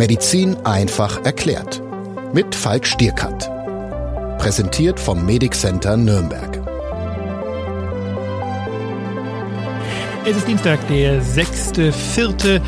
Medizin einfach erklärt. Mit Falk Stierkat. Präsentiert vom Medic Center Nürnberg. Es ist Dienstag, der 6.4.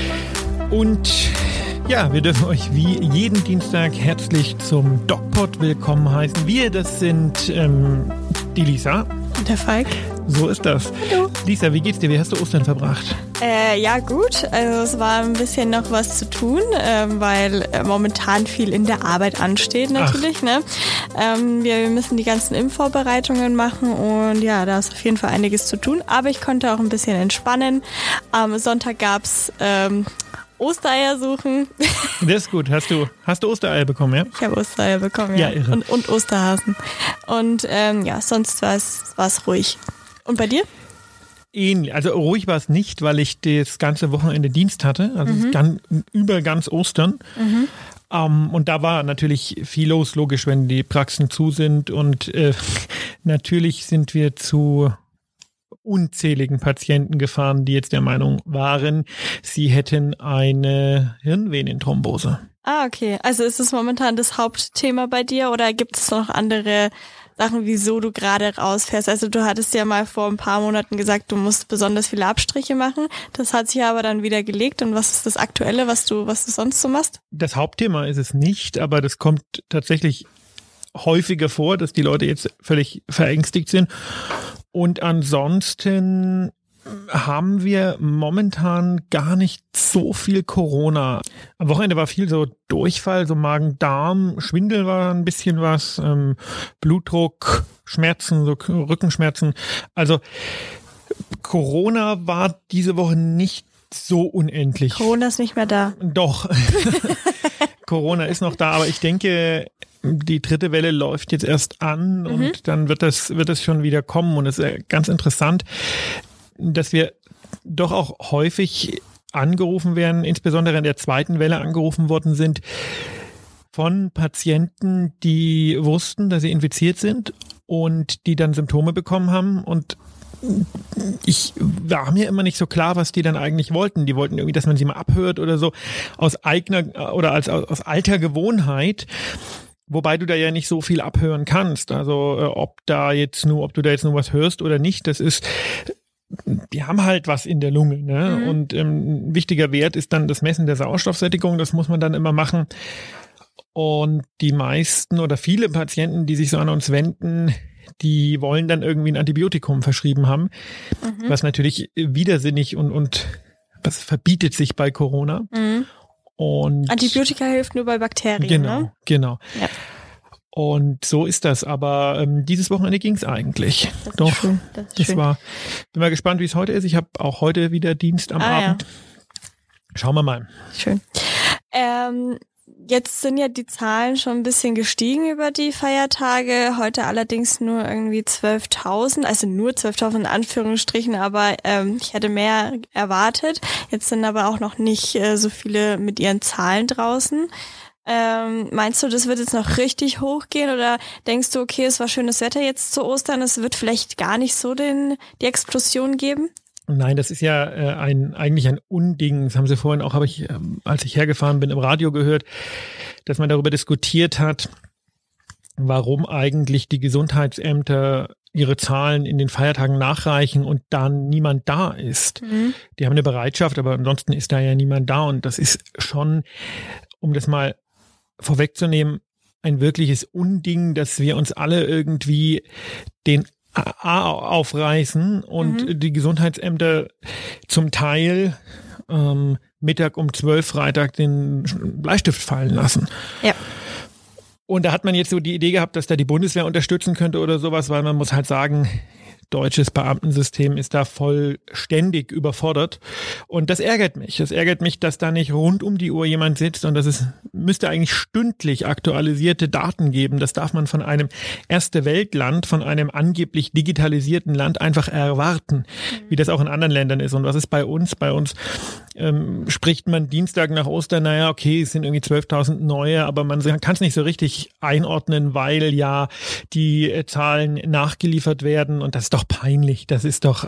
und ja, wir dürfen euch wie jeden Dienstag herzlich zum DocPod willkommen heißen. Wir, das sind die Lisa. Und der Falk. So ist das. Hallo. Lisa, wie geht's dir? Wie hast du Ostern verbracht? Ja, gut. Also es war ein bisschen noch was zu tun, weil momentan viel in der Arbeit ansteht natürlich. Ne? Wir müssen die ganzen Impfvorbereitungen machen und ja, da ist auf jeden Fall einiges zu tun. Aber ich konnte auch ein bisschen entspannen. Am Sonntag gab's Ostereier suchen. Das ist gut. Hast du Ostereier bekommen, ja? Ich habe Ostereier bekommen, ja. Irre. Und Osterhasen. Und ja, sonst war es ruhig. Und bei dir? Ähnlich. Also ruhig war es nicht, weil ich das ganze Wochenende Dienst hatte, also über ganz Ostern. Und da war natürlich viel los, logisch, wenn die Praxen zu sind. Und natürlich sind wir zu unzähligen Patienten gefahren, die jetzt der Meinung waren, sie hätten eine Hirnvenenthrombose. Ah, okay. Also ist es momentan das Hauptthema bei dir oder gibt es noch andere Sachen, wieso du gerade rausfährst? Also du hattest ja mal vor ein paar Monaten gesagt, du musst besonders viele Abstriche machen. Das hat sich aber dann wieder gelegt. Und was ist das Aktuelle, was du sonst so machst? Das Hauptthema ist es nicht, aber das kommt tatsächlich häufiger vor, dass die Leute jetzt völlig verängstigt sind. Und ansonsten haben wir momentan gar nicht so viel Corona. Am Wochenende war viel so Durchfall, so Magen-Darm, Schwindel war ein bisschen was, Blutdruck, Schmerzen, so Rückenschmerzen. Also Corona war diese Woche nicht so unendlich. Corona ist nicht mehr da. Doch. Corona ist noch da, aber ich denke, die dritte Welle läuft jetzt erst an und dann wird das schon wieder kommen. Und es ist ganz interessant, dass wir doch auch häufig angerufen werden, insbesondere in der zweiten Welle angerufen worden sind, von Patienten, die wussten, dass sie infiziert sind und die dann Symptome bekommen haben. Und ich war mir immer nicht so klar, was die dann eigentlich wollten. Die wollten irgendwie, dass man sie mal abhört oder so, aus eigener oder aus alter Gewohnheit. Wobei du da ja nicht so viel abhören kannst. Also ob du da jetzt nur was hörst oder nicht, das ist, die haben halt was in der Lunge, ne? Und ein wichtiger Wert ist dann das Messen der Sauerstoffsättigung. Das muss man dann immer machen. Und die meisten oder viele Patienten, die sich so an uns wenden, die wollen dann irgendwie ein Antibiotikum verschrieben haben, was natürlich widersinnig und was verbietet sich bei Corona. Und Antibiotika hilft nur bei Bakterien, ne? Genau. Ja. Und so ist das. Aber dieses Wochenende ging es eigentlich. Das Doch, ist schön. bin mal gespannt, wie es heute ist. Ich habe auch heute wieder Dienst am Abend. Ja. Schauen wir mal. Schön. Jetzt sind ja die Zahlen schon ein bisschen gestiegen über die Feiertage. Heute allerdings nur irgendwie 12.000, also nur 12.000 in Anführungsstrichen, aber ich hätte mehr erwartet. Jetzt sind aber auch noch nicht so viele mit ihren Zahlen draußen. Meinst du, das wird jetzt noch richtig hochgehen oder denkst du, okay, es war schönes Wetter jetzt zu Ostern, es wird vielleicht gar nicht so die Explosion geben? Nein, das ist ja eigentlich ein Unding. Das haben sie vorhin auch, als ich hergefahren bin, im Radio gehört, dass man darüber diskutiert hat, warum eigentlich die Gesundheitsämter ihre Zahlen in den Feiertagen nachreichen und dann niemand da ist. Die haben eine Bereitschaft, aber ansonsten ist da ja niemand da. Und das ist schon, um das mal vorwegzunehmen, ein wirkliches Unding, dass wir uns alle irgendwie den aufreißen und die Gesundheitsämter zum Teil Mittag um 12 Freitag den Bleistift fallen lassen. Ja. Und da hat man jetzt so die Idee gehabt, dass da die Bundeswehr unterstützen könnte oder sowas, weil man muss halt sagen, deutsches Beamtensystem ist da vollständig überfordert. Und das ärgert mich. Das ärgert mich, dass da nicht rund um die Uhr jemand sitzt und müsste eigentlich stündlich aktualisierte Daten geben. Das darf man von einem Erste-Welt-Land, von einem angeblich digitalisierten Land einfach erwarten, wie das auch in anderen Ländern ist. Und was ist bei uns? Bei uns spricht man Dienstag nach Ostern, naja, okay, es sind irgendwie 12.000 neue, aber man kann es nicht so richtig einordnen, weil ja die Zahlen nachgeliefert werden und das ist doch peinlich. Das ist doch,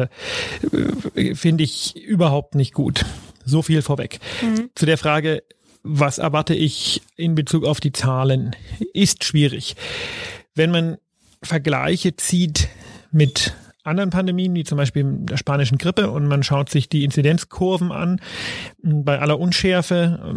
finde ich überhaupt nicht gut. So viel vorweg. Zu der Frage, was erwarte ich in Bezug auf die Zahlen, ist schwierig. Wenn man Vergleiche zieht mit anderen Pandemien, wie zum Beispiel der spanischen Grippe, und man schaut sich die Inzidenzkurven an, bei aller Unschärfe,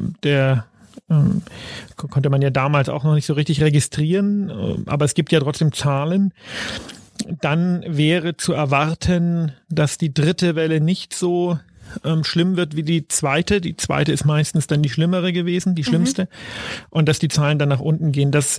konnte man ja damals auch noch nicht so richtig registrieren, aber es gibt ja trotzdem Zahlen, dann wäre zu erwarten, dass die dritte Welle nicht so schlimm wird wie die zweite. Die zweite ist meistens dann die schlimmere gewesen, die schlimmste, und dass die Zahlen dann nach unten gehen. Das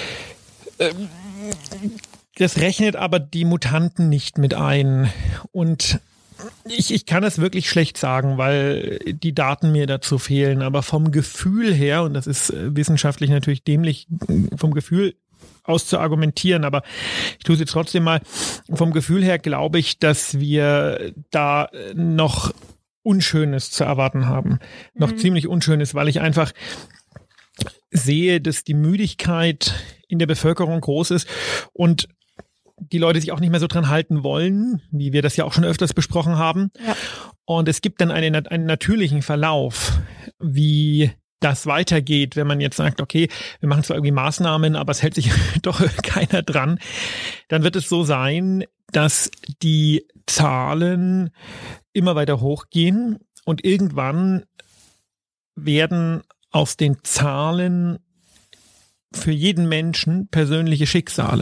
rechnet aber die Mutanten nicht mit ein. Und ich kann es wirklich schlecht sagen, weil die Daten mir dazu fehlen. Aber vom Gefühl her, und das ist wissenschaftlich natürlich dämlich, vom Gefühl aus zu argumentieren, aber ich tue es jetzt trotzdem mal. Vom Gefühl her glaube ich, dass wir da noch Unschönes zu erwarten haben. Noch ziemlich Unschönes, weil ich einfach sehe, dass die Müdigkeit in der Bevölkerung groß ist und die Leute sich auch nicht mehr so dran halten wollen, wie wir das ja auch schon öfters besprochen haben. Ja. Und es gibt dann einen natürlichen Verlauf, wie das weitergeht, wenn man jetzt sagt, okay, wir machen zwar irgendwie Maßnahmen, aber es hält sich doch keiner dran. Dann wird es so sein, dass die Zahlen immer weiter hochgehen und irgendwann werden aus den Zahlen für jeden Menschen persönliche Schicksale.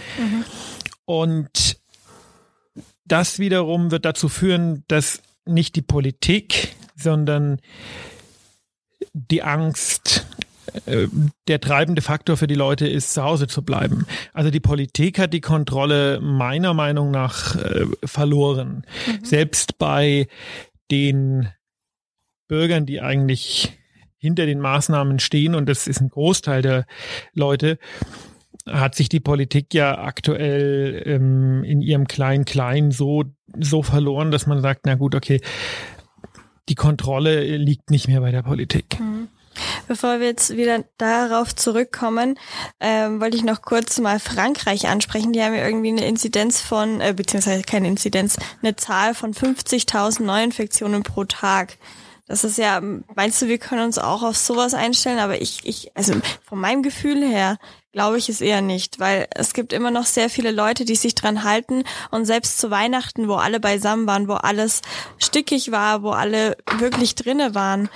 Und das wiederum wird dazu führen, dass nicht die Politik, sondern die Angst der treibende Faktor für die Leute ist, zu Hause zu bleiben. Also die Politik hat die Kontrolle meiner Meinung nach verloren. Selbst bei den Bürgern, die eigentlich hinter den Maßnahmen stehen, und das ist ein Großteil der Leute, hat sich die Politik ja aktuell in ihrem Klein-Klein so verloren, dass man sagt, na gut, okay, die Kontrolle liegt nicht mehr bei der Politik. Bevor wir jetzt wieder darauf zurückkommen, wollte ich noch kurz mal Frankreich ansprechen. Die haben ja irgendwie eine Inzidenz von, beziehungsweise keine Inzidenz, eine Zahl von 50.000 Neuinfektionen pro Tag. Das ist ja, meinst du, wir können uns auch auf sowas einstellen? Aber also von meinem Gefühl her glaube ich es eher nicht, weil es gibt immer noch sehr viele Leute, die sich dran halten, und selbst zu Weihnachten, wo alle beisammen waren, wo alles stickig war, wo alle wirklich drinne waren,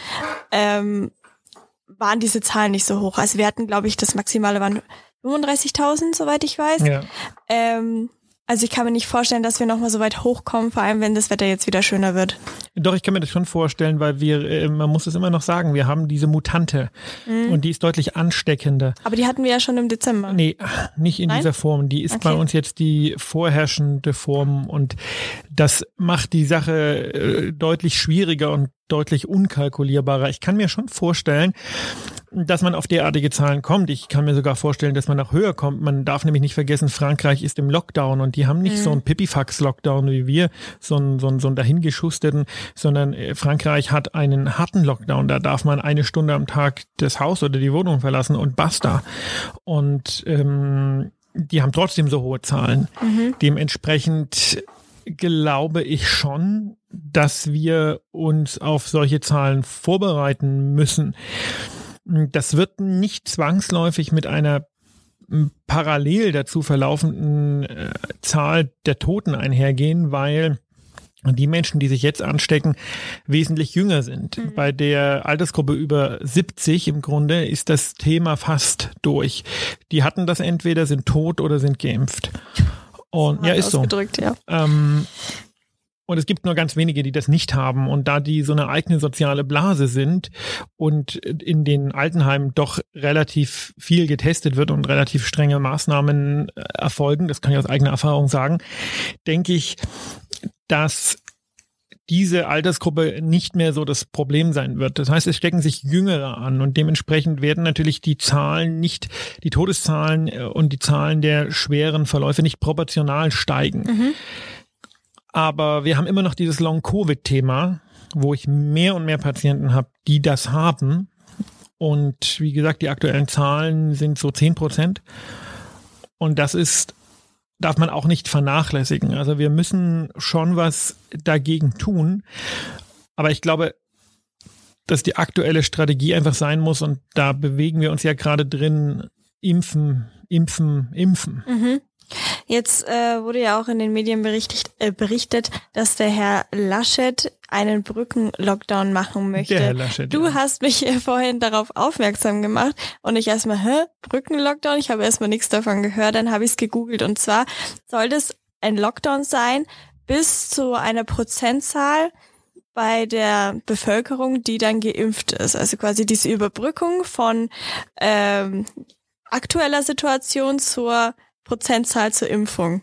waren diese Zahlen nicht so hoch. Also wir hatten, glaube ich, das Maximale waren 35.000, soweit ich weiß. Ja. Also ich kann mir nicht vorstellen, dass wir nochmal so weit hochkommen, vor allem wenn das Wetter jetzt wieder schöner wird. Doch, ich kann mir das schon vorstellen, weil man muss es immer noch sagen, wir haben diese Mutante und die ist deutlich ansteckender. Aber die hatten wir ja schon im Dezember. Nee, nicht in dieser Form. Die ist bei uns jetzt die vorherrschende Form, und das macht die Sache deutlich schwieriger und deutlich unkalkulierbarer. Ich kann mir schon vorstellen, dass man auf derartige Zahlen kommt. Ich kann mir sogar vorstellen, dass man noch höher kommt. Man darf nämlich nicht vergessen, Frankreich ist im Lockdown, und die haben nicht so einen Pipifax-Lockdown wie wir, so einen dahingeschusterten, sondern Frankreich hat einen harten Lockdown. Da darf man 1 Stunde am Tag das Haus oder die Wohnung verlassen und basta. Und die haben trotzdem so hohe Zahlen. Dementsprechend glaube ich schon, dass wir uns auf solche Zahlen vorbereiten müssen. Das wird nicht zwangsläufig mit einer parallel dazu verlaufenden Zahl der Toten einhergehen, weil die Menschen, die sich jetzt anstecken, wesentlich jünger sind. Bei der Altersgruppe über 70 im Grunde ist das Thema fast durch. Die hatten das entweder, sind tot oder sind geimpft. Und ja, ist so. Ja. Und es gibt nur ganz wenige, die das nicht haben. Und da die so eine eigene soziale Blase sind und in den Altenheimen doch relativ viel getestet wird und relativ strenge Maßnahmen erfolgen, das kann ich aus eigener Erfahrung sagen, denke ich, dass diese Altersgruppe nicht mehr so das Problem sein wird. Das heißt, es stecken sich Jüngere an, und dementsprechend werden natürlich die Zahlen nicht, die Todeszahlen und die Zahlen der schweren Verläufe nicht proportional steigen. Aber wir haben immer noch dieses Long-Covid-Thema, wo ich mehr und mehr Patienten habe, die das haben. Und wie gesagt, die aktuellen Zahlen sind so 10%. Und das darf man auch nicht vernachlässigen. Also wir müssen schon was dagegen tun. Aber ich glaube, dass die aktuelle Strategie einfach sein muss, und da bewegen wir uns ja gerade drin, impfen. Mhm. Jetzt wurde ja auch in den Medien berichtet, dass der Herr Laschet einen Brückenlockdown machen möchte. Der Herr Laschet, Du hast mich vorhin darauf aufmerksam gemacht und ich erstmal, Brückenlockdown? Ich habe erstmal nichts davon gehört, dann habe ich es gegoogelt, und zwar soll das ein Lockdown sein bis zu einer Prozentzahl bei der Bevölkerung, die dann geimpft ist. Also quasi diese Überbrückung von aktueller Situation zur Prozentzahl zur Impfung.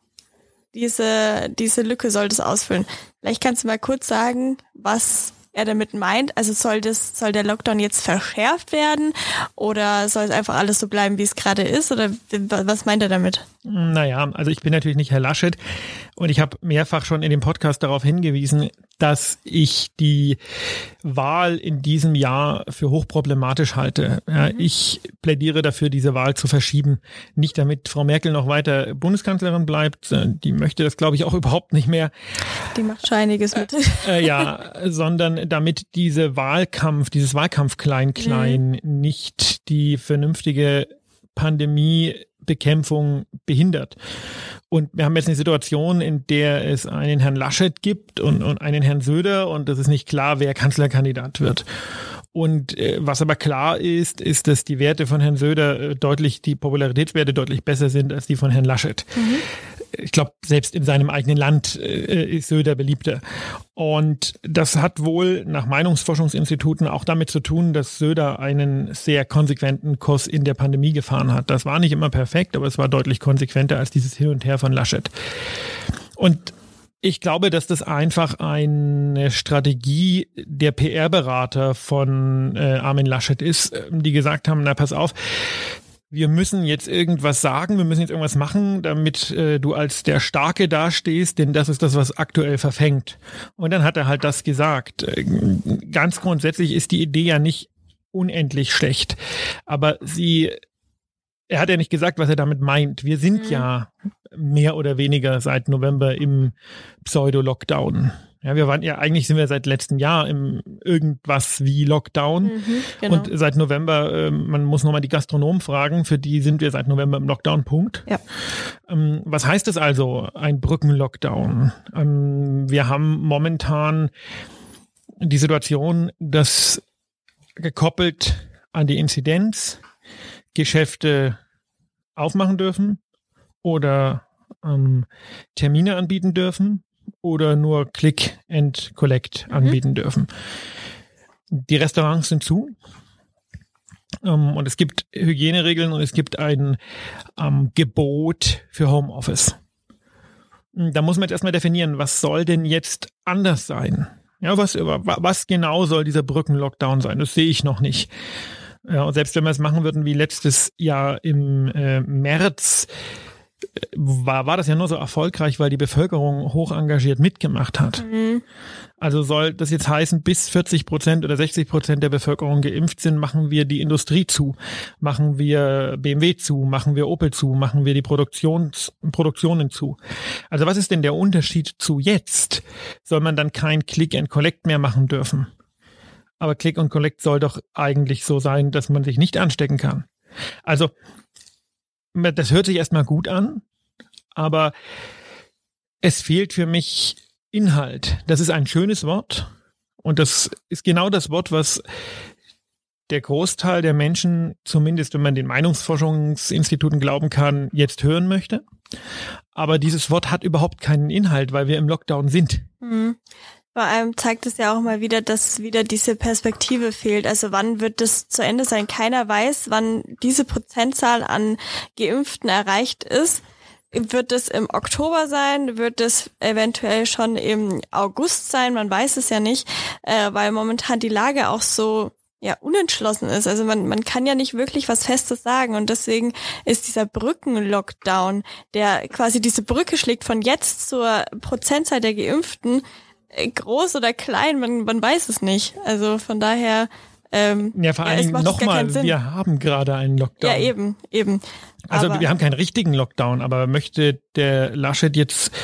Diese Lücke soll das ausfüllen. Vielleicht kannst du mal kurz sagen, was er damit meint. Also soll der Lockdown jetzt verschärft werden oder soll es einfach alles so bleiben, wie es gerade ist? Oder was meint er damit? Naja, also ich bin natürlich nicht Herr Laschet und ich habe mehrfach schon in dem Podcast darauf hingewiesen, dass ich die Wahl in diesem Jahr für hochproblematisch halte. Ja, ich plädiere dafür, diese Wahl zu verschieben. Nicht damit Frau Merkel noch weiter Bundeskanzlerin bleibt, die möchte das, glaube ich, auch überhaupt nicht mehr. Die macht schon einiges mit. Sondern damit dieses Wahlkampf Klein-Klein nicht die vernünftige Pandemiebekämpfung behindert. Und wir haben jetzt eine Situation, in der es einen Herrn Laschet gibt und einen Herrn Söder, und es ist nicht klar, wer Kanzlerkandidat wird. Und was aber klar ist, dass die Werte von Herrn Söder die Popularitätswerte deutlich besser sind als die von Herrn Laschet. Mhm. Ich glaube, selbst in seinem eigenen Land ist Söder beliebter. Und das hat wohl nach Meinungsforschungsinstituten auch damit zu tun, dass Söder einen sehr konsequenten Kurs in der Pandemie gefahren hat. Das war nicht immer perfekt, aber es war deutlich konsequenter als dieses Hin und Her von Laschet. Und ich glaube, dass das einfach eine Strategie der PR-Berater von Armin Laschet ist, die gesagt haben, na pass auf, wir müssen jetzt irgendwas sagen, wir müssen jetzt irgendwas machen, damit du als der Starke dastehst, denn das ist das, was aktuell verfängt. Und dann hat er halt das gesagt. Ganz grundsätzlich ist die Idee ja nicht unendlich schlecht, aber er hat ja nicht gesagt, was er damit meint. Wir sind ja mehr oder weniger seit November im Pseudo-Lockdown. Ja, sind wir seit letztem Jahr im irgendwas wie Lockdown. Genau. Und seit November, man muss nochmal die Gastronomen fragen, für die sind wir seit November im Lockdown, Punkt. Ja. Was heißt das also, ein Brückenlockdown? Wir haben momentan die Situation, dass gekoppelt an die Inzidenz Geschäfte aufmachen dürfen oder Termine anbieten dürfen oder nur Click and Collect anbieten dürfen. Die Restaurants sind zu und es gibt Hygieneregeln und es gibt ein Gebot für Homeoffice. Da muss man jetzt erstmal definieren, was soll denn jetzt anders sein? Ja, was genau soll dieser Brückenlockdown sein? Das sehe ich noch nicht. Ja, und selbst wenn wir es machen würden wie letztes Jahr im März, war das ja nur so erfolgreich, weil die Bevölkerung hoch engagiert mitgemacht hat. Mhm. Also soll das jetzt heißen, bis 40% oder 60% der Bevölkerung geimpft sind, machen wir die Industrie zu, machen wir BMW zu, machen wir Opel zu, machen wir die Produktionen zu. Also was ist denn der Unterschied zu jetzt? Soll man dann kein Click and Collect mehr machen dürfen? Aber Click and Collect soll doch eigentlich so sein, dass man sich nicht anstecken kann. Also das hört sich erstmal gut an, aber es fehlt für mich Inhalt. Das ist ein schönes Wort und das ist genau das Wort, was der Großteil der Menschen, zumindest wenn man den Meinungsforschungsinstituten glauben kann, jetzt hören möchte. Aber dieses Wort hat überhaupt keinen Inhalt, weil wir im Lockdown sind. Mhm. Vor allem zeigt es ja auch mal wieder, dass wieder diese Perspektive fehlt. Also wann wird das zu Ende sein? Keiner weiß, wann diese Prozentzahl an Geimpften erreicht ist. Wird es im Oktober sein? Wird es eventuell schon im August sein? Man weiß es ja nicht, weil momentan die Lage auch so unentschlossen ist. Also man kann ja nicht wirklich was Festes sagen und deswegen ist dieser Brückenlockdown, der quasi diese Brücke schlägt von jetzt zur Prozentzahl der Geimpften, groß oder klein, man weiß es nicht. Also von daher vor allen Dingen nochmal, wir haben gerade einen Lockdown. Ja, eben. Also wir haben keinen richtigen Lockdown, aber möchte der Laschet jetzt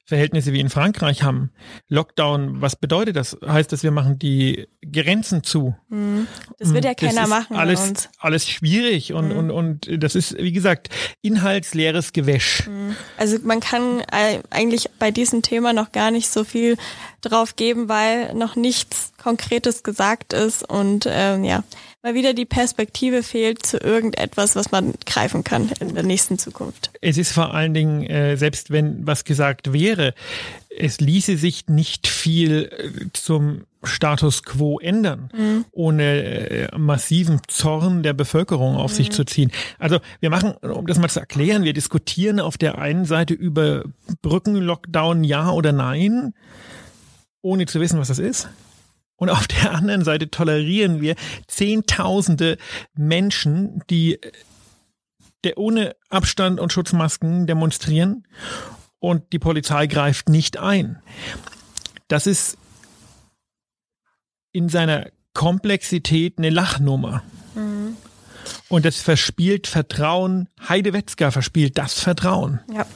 Verhältnisse wie in Frankreich haben. Lockdown, was bedeutet das? Heißt das, wir machen die Grenzen zu? Das wird ja keiner machen alles, bei uns. Alles schwierig und das ist, wie gesagt, inhaltsleeres Gewäsch. Also man kann eigentlich bei diesem Thema noch gar nicht so viel drauf geben, weil noch nichts Konkretes gesagt ist und mal wieder die Perspektive fehlt zu irgendetwas, was man greifen kann in der nächsten Zukunft. Es ist vor allen Dingen, selbst wenn was gesagt wäre, es ließe sich nicht viel zum Status quo ändern, ohne massiven Zorn der Bevölkerung auf sich zu ziehen. Also wir machen, um das mal zu erklären, wir diskutieren auf der einen Seite über Brückenlockdown, ja oder nein, ohne zu wissen, was das ist. Und auf der anderen Seite tolerieren wir Zehntausende Menschen, die ohne Abstand und Schutzmasken demonstrieren und die Polizei greift nicht ein. Das ist in seiner Komplexität eine Lachnummer. Und das verspielt Vertrauen. Heide Wetzgar verspielt das Vertrauen. Ja.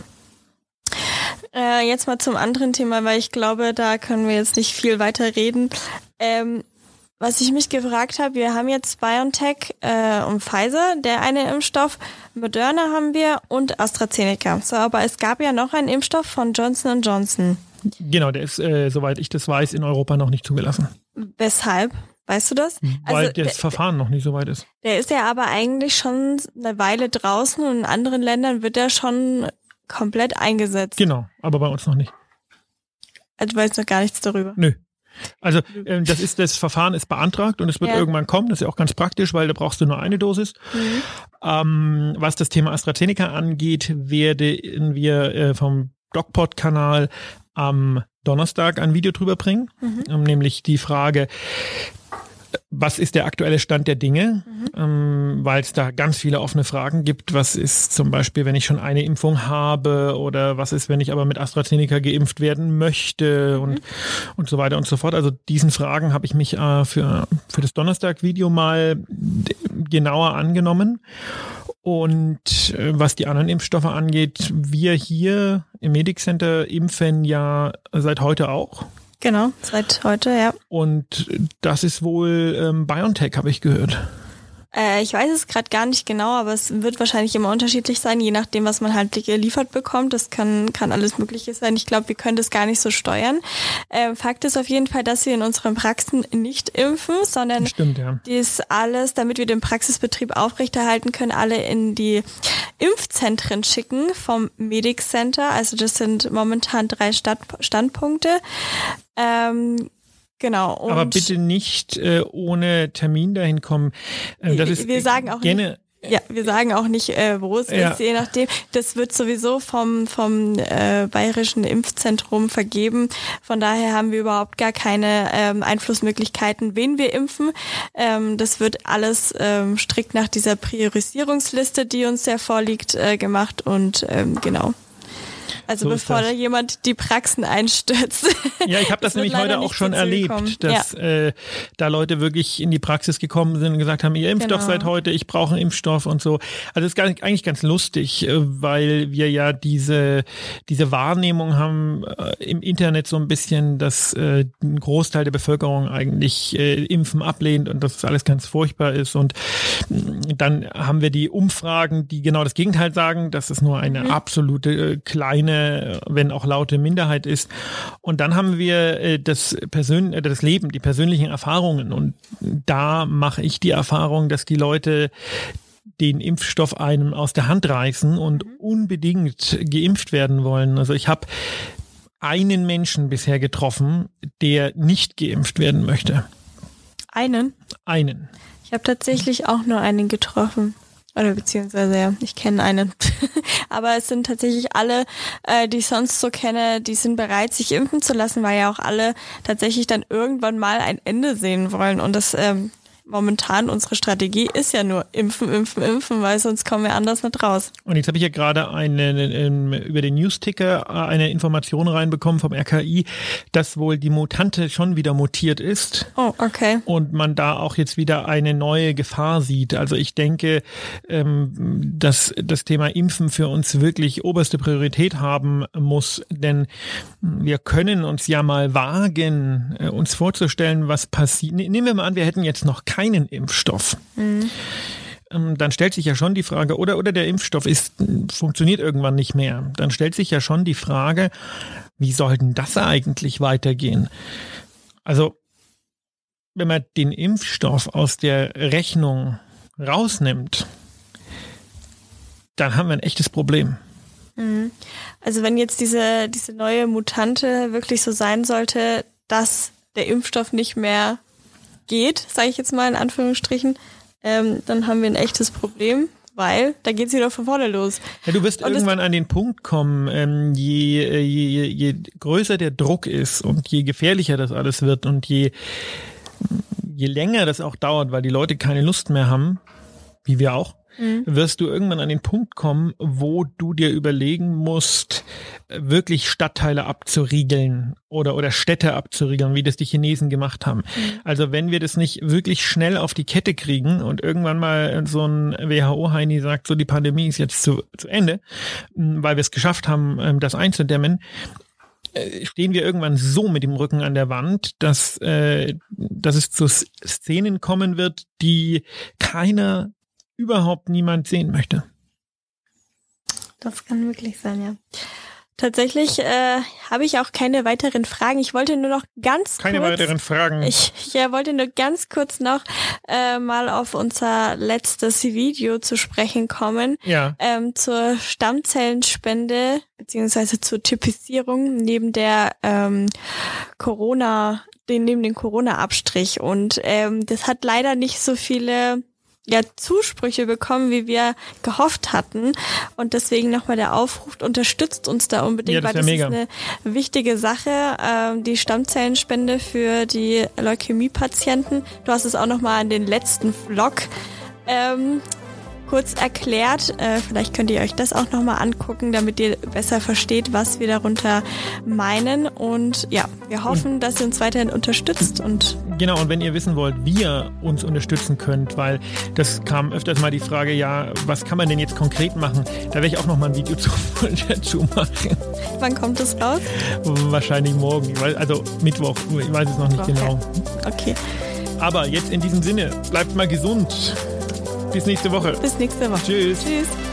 Jetzt mal zum anderen Thema, weil ich glaube, da können wir jetzt nicht viel weiter reden. Was ich mich gefragt habe, wir haben jetzt BioNTech und Pfizer, der eine Impfstoff, Moderna haben wir und AstraZeneca. So, aber es gab ja noch einen Impfstoff von Johnson & Johnson. Genau, der ist, soweit ich das weiß, in Europa noch nicht zugelassen. Weshalb? Weißt du das? Weil das Verfahren noch nicht so weit ist. Der ist ja aber eigentlich schon eine Weile draußen und in anderen Ländern wird er schon komplett eingesetzt. Genau, aber bei uns noch nicht. Also du weißt noch gar nichts darüber? Nö. Also das Verfahren ist beantragt und es wird irgendwann kommen. Das ist ja auch ganz praktisch, weil da brauchst du nur eine Dosis. Was das Thema AstraZeneca angeht, werden wir vom DocPod-Kanal am Donnerstag ein Video drüber bringen. Nämlich die Frage, was ist der aktuelle Stand der Dinge? Weil es da ganz viele offene Fragen gibt. Was ist zum Beispiel, wenn ich schon eine Impfung habe oder was ist, wenn ich aber mit AstraZeneca geimpft werden möchte und so weiter und so fort. Also diesen Fragen habe ich mich für das Donnerstag-Video mal genauer angenommen. Und was die anderen Impfstoffe angeht, wir hier im Medic Center impfen ja seit heute auch. Genau, seit heute, ja. Und das ist wohl BioNTech, habe ich gehört. Ich weiß es gerade gar nicht genau, aber es wird wahrscheinlich immer unterschiedlich sein, je nachdem, was man halt geliefert bekommt. Das kann alles Mögliche sein. Ich glaube, wir können das gar nicht so steuern. Fakt ist auf jeden Fall, dass wir in unseren Praxen nicht impfen, sondern dies alles, damit wir den Praxisbetrieb aufrechterhalten können, alle in die Impfzentren schicken vom Medic Center. Also das sind momentan 3 Standpunkte. Genau. Und aber bitte nicht ohne Termin dahin kommen. Wir sagen auch nicht, wir sagen auch nicht, wo es ist, je nachdem. Das wird sowieso vom Bayerischen Impfzentrum vergeben. Von daher haben wir überhaupt gar keine Einflussmöglichkeiten, wen wir impfen. Das wird alles strikt nach dieser Priorisierungsliste, die uns ja vorliegt, gemacht und genau. Also so bevor da jemand die Praxen einstürzt. Ja, ich habe das nämlich heute auch schon erlebt, dass da Leute wirklich in die Praxis gekommen sind und gesagt haben, ihr impft doch seit heute, ich brauche einen Impfstoff und so. Also das ist eigentlich ganz lustig, weil wir ja diese Wahrnehmung haben im Internet so ein bisschen, dass ein Großteil der Bevölkerung eigentlich Impfen ablehnt und dass das alles ganz furchtbar ist. Und dann haben wir die Umfragen, die genau das Gegenteil sagen, dass es nur eine absolute kleine, wenn auch laute Minderheit ist. Und dann haben wir das Leben, die persönlichen Erfahrungen. Und da mache ich die Erfahrung, dass die Leute den Impfstoff einem aus der Hand reißen und unbedingt geimpft werden wollen. Also ich habe einen Menschen bisher getroffen, der nicht geimpft werden möchte. Einen? Einen. Ich habe tatsächlich auch nur einen getroffen. Oder beziehungsweise, ja, ich kenne einen. Aber es sind tatsächlich alle, die ich sonst so kenne, die sind bereit, sich impfen zu lassen, weil ja auch alle tatsächlich dann irgendwann mal ein Ende sehen wollen. Und das momentan unsere Strategie ist ja nur impfen, weil sonst kommen wir anders nicht raus. Und jetzt habe ich ja gerade über den Newsticker eine Information reinbekommen vom RKI, dass wohl die Mutante schon wieder mutiert ist. Oh, okay. Und man da auch jetzt wieder eine neue Gefahr sieht. Also ich denke, dass das Thema Impfen für uns wirklich oberste Priorität haben muss, denn wir können uns ja mal wagen, uns vorzustellen, was passiert. Nehmen wir mal an, wir hätten jetzt noch keinen Impfstoff. Dann stellt sich ja schon die Frage, oder der Impfstoff funktioniert irgendwann nicht mehr. Dann stellt sich ja schon die Frage, wie soll denn das eigentlich weitergehen? Also, wenn man den Impfstoff aus der Rechnung rausnimmt, dann haben wir ein echtes Problem. Also wenn jetzt diese neue Mutante wirklich so sein sollte, dass der Impfstoff nicht mehr geht, sage ich jetzt mal in Anführungsstrichen, dann haben wir ein echtes Problem, weil da geht es wieder von vorne los. Ja, du wirst irgendwann an den Punkt kommen, je größer der Druck ist und je gefährlicher das alles wird und je länger das auch dauert, weil die Leute keine Lust mehr haben, wie wir auch, wirst du irgendwann an den Punkt kommen, wo du dir überlegen musst, wirklich Stadtteile abzuriegeln oder Städte abzuriegeln, wie das die Chinesen gemacht haben. Also wenn wir das nicht wirklich schnell auf die Kette kriegen und irgendwann mal so ein WHO-Heini sagt, so die Pandemie ist jetzt zu Ende, weil wir es geschafft haben, das einzudämmen, stehen wir irgendwann so mit dem Rücken an der Wand, dass es zu Szenen kommen wird, die überhaupt niemand sehen möchte. Das kann wirklich sein, ja. Tatsächlich habe ich auch keine weiteren Fragen. Ich wollte nur noch weiteren Fragen. Ich wollte nur ganz kurz noch mal auf unser letztes Video zu sprechen kommen. Ja. Zur Stammzellenspende beziehungsweise zur Typisierung neben der neben den Corona-Abstrich. Und das hat leider nicht so viele Zusprüche bekommen, wie wir gehofft hatten. Und deswegen nochmal der Aufruf, unterstützt uns da unbedingt, weil das ist eine wichtige Sache, die Stammzellenspende für die Leukämie-Patienten. Du hast es auch nochmal in den letzten Vlog kurz erklärt. Vielleicht könnt ihr euch das auch nochmal angucken, damit ihr besser versteht, was wir darunter meinen. Und ja, wir hoffen, dass ihr uns weiterhin unterstützt. Genau, und wenn ihr wissen wollt, wie ihr uns unterstützen könnt, weil das kam öfters mal die Frage, ja, was kann man denn jetzt konkret machen? Da werde ich auch nochmal ein Video dazu machen. Wann kommt das raus? Wahrscheinlich morgen, also Mittwoch, ich weiß es noch nicht genau. Okay. Aber jetzt in diesem Sinne, bleibt mal gesund. Bis nächste Woche. Bis nächste Woche. Tschüss. Tschüss.